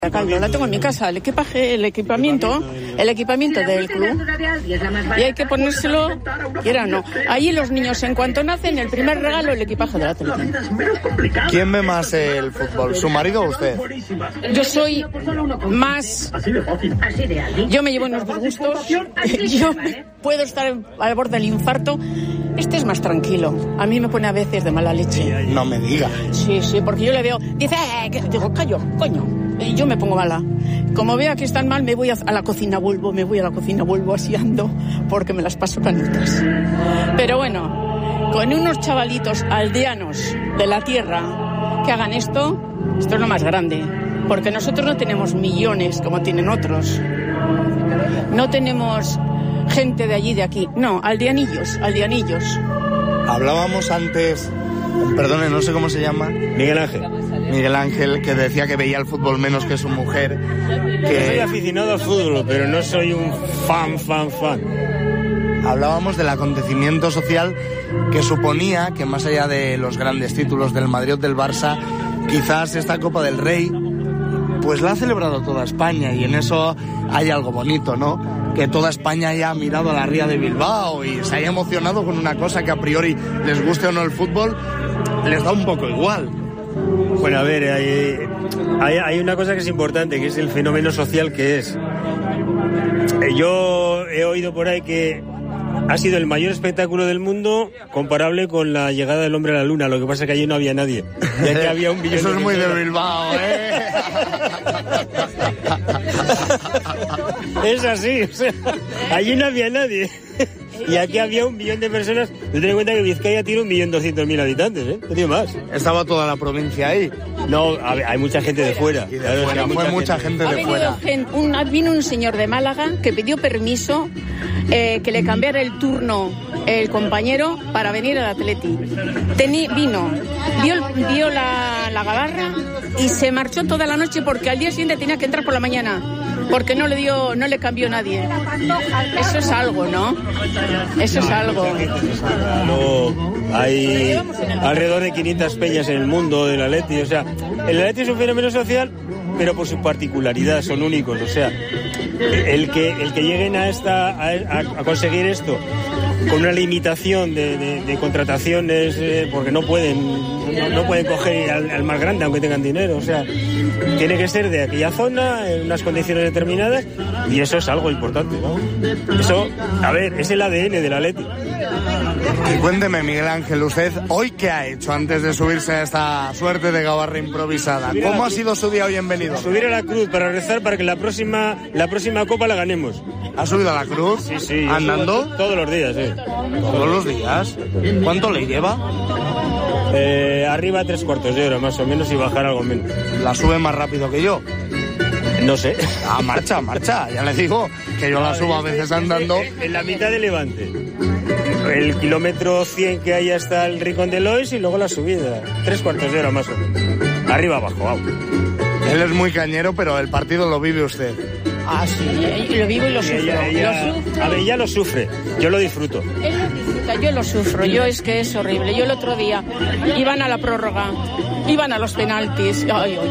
Caldo, la tengo en mi casa, el equipamiento del club, y hay que ponérselo, quiera o no. Allí los niños, en cuanto nacen, el primer regalo, el equipaje de la Atlético. ¿Quién ve más el fútbol, su marido o usted? Yo soy más... Yo me llevo unos disgustos, yo puedo estar al borde del infarto. Este es más tranquilo, a mí me pone a veces de mala leche. No me diga. Sí, porque yo le veo, dice, digo, callo, coño. Y yo me pongo mala. Como veo que están mal, me voy a la cocina, vuelvo así ando, porque me las paso canutas. Pero bueno, con unos chavalitos aldeanos de la tierra que hagan esto es lo más grande. Porque nosotros no tenemos millones como tienen otros. No tenemos gente de allí, de aquí. No, aldeanillos. Hablábamos antes, perdone, no sé cómo se llama. Miguel Ángel, que decía que veía el fútbol menos que su mujer. Yo soy aficionado al fútbol, pero no soy un fan. Hablábamos del acontecimiento social que suponía que, más allá de los grandes títulos del Madrid o del Barça, quizás esta Copa del Rey pues la ha celebrado toda España, y en eso hay algo bonito, ¿no? Que toda España haya mirado a la ría de Bilbao y se haya emocionado con una cosa que, a priori, les guste o no el fútbol, les da un poco igual. Bueno, a ver, hay una cosa que es importante, que es el fenómeno social que es. Yo he oído por ahí que ha sido el mayor espectáculo del mundo, comparable con la llegada del hombre a la luna. Lo que pasa es que allí no había nadie. Y aquí había un billón. Eso es muy de Bilbao, ¿eh? Es así, o sea, allí no había nadie. Y aquí había 1 millón de personas. Ten en cuenta que Vizcaya tiene 1.200.000 habitantes, ¿eh? No tiene más. ¿Estaba toda la provincia ahí? No, hay mucha gente de fuera. Fue mucha gente de fuera. Vino un señor de Málaga que pidió permiso que le cambiara el turno el compañero para venir al Atleti. Vio la gabarra y se marchó toda la noche, porque al día siguiente tenía que entrar por la mañana, porque no le cambió nadie. Eso es algo, ¿no? Eso es algo. Hay alrededor de 500 peñas en el mundo del Atleti. O sea, el Atleti es un fenómeno social, pero por su particularidad son únicos. O sea, el que lleguen a conseguir esto con una limitación de contrataciones, porque no pueden coger al más grande aunque tengan dinero. O sea, tiene que ser de aquella zona, en unas condiciones determinadas, y eso es algo importante, ¿no? Eso, a ver, es el ADN del Atleti. Y cuénteme, Miguel Ángel, usted hoy qué ha hecho antes de subirse a esta suerte de gabarra improvisada. ¿Cómo ha sido su día hoy en Benidorm? Subir a la cruz para rezar para que la próxima Copa la ganemos. ¿Ha subido a la cruz? Sí. ¿Andando? Todos los días, sí. ¿Todos los días? ¿Cuánto le lleva? Arriba 3/4 de hora más o menos, y bajar algo menos. ¿La sube más rápido que yo? No sé. Marcha. Ya le digo que yo la subo a veces andando. En la mitad de Levante. El kilómetro 100 que hay hasta el Rincón de Lois, y luego la subida. 3/4 de hora más o menos. Arriba, abajo, vamos. Él es muy cañero, pero el partido lo vive usted. Ah, sí, lo vivo y lo sufro. A ver, ella lo sufre, yo lo disfruto. Él lo disfruta, yo lo sufro, es que es horrible. Yo el otro día iban a la prórroga, iban a los penaltis.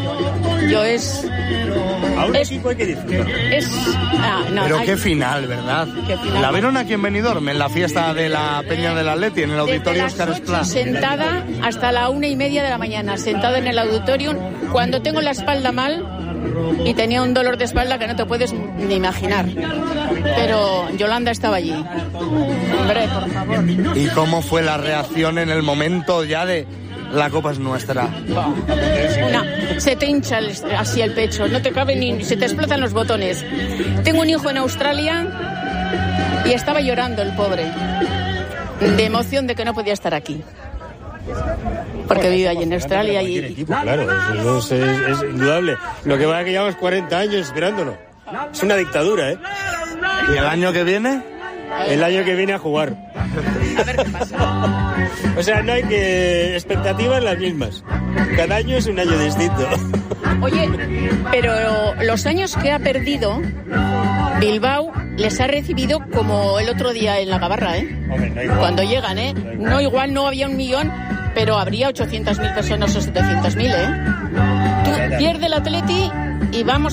A un equipo hay que disfrutar. Qué final, ¿verdad? ¿La vieron aquí en Benidorm, en la fiesta de la Peña del Atleti, en el auditorio Óscar Esplá? Sentada hasta la 1:30 de la mañana, sentada en el auditorio, cuando tengo la espalda mal. Y tenía un dolor de espalda que no te puedes ni imaginar. Pero Yolanda estaba allí. Hombre, por favor. ¿Y cómo fue la reacción en el momento ya de la Copa es nuestra? Se te hincha así el pecho, no te cabe ni... se te explotan los botones. Tengo un hijo en Australia y estaba llorando el pobre, de emoción de que no podía estar aquí. Porque vive allí en Australia y... Equipo, claro, eso es indudable. Lo que va es que llevamos 40 años esperándolo. Es una dictadura, ¿eh? ¿Y el año que viene? El año que viene a jugar. A ver qué pasa. O sea, no hay que... expectativas las mismas. Cada año es un año distinto. Oye, pero los años que ha perdido, Bilbao les ha recibido como el otro día en la Gabarra, ¿eh? Hombre, no igual. Cuando llegan, ¿eh? No igual, no había 1 millón, pero habría 800.000 personas o 700.000, ¿eh? Tú pierde el Atleti y vamos